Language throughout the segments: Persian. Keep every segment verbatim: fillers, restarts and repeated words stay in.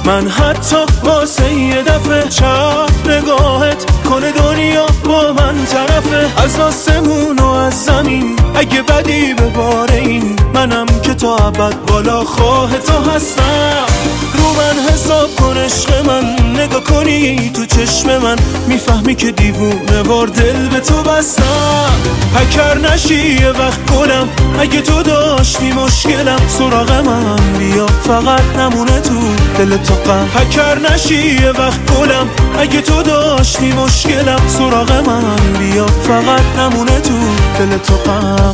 من حتی واسه یه دفعه چپ نگاهت کنه دنیا با من طرفه. از آسمون و از زمین اگه بدی به بار این، منم که تا ابد بالا خواه تو هستم. رو من حساب کن عشق من، نگاه کنی تو چشم من میفهمی که دیوونه وار دل به تو بستم. پکر نشی یه وقت گلم، اگه تو داشتی مشکلم سراغ من بیا فقط نمونه تو دل تو غم. پکر نشی یه وقت گلم، اگه تو داشتی مشکلم سراغ من بیا فقط نمونه تو دل تو غم.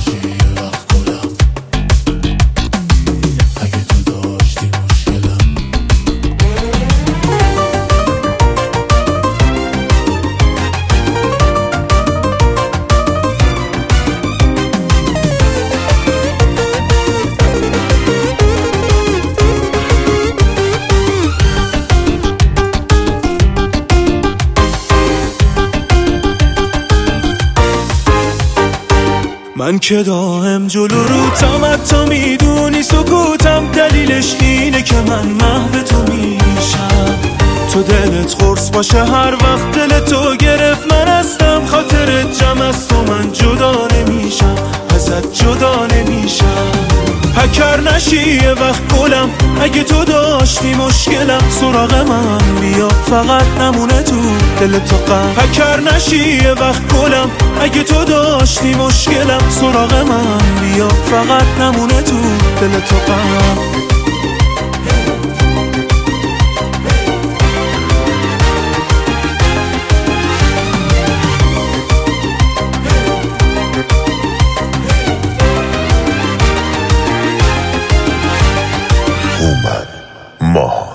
من که دائم جلو روتم، حتی میدونی سکوتم دلیلش اینه که من محو تو میشم. تو دلت قرص باشه هر وقت دل تو گرفت من هستم. خاطرت جمع از تو من جدا نمیشم، ازت جدا نمیشم. پکر نشی یه وقت گلم، اگه تو داشتی مشکلم سراغ من بیا فقط نمونه تو دل تو غم. پکر نشی یه وقت گلم، اگه تو داشتی مشکلم سراغ من بیا فقط نمونه تو دل تو غم. اومد ماه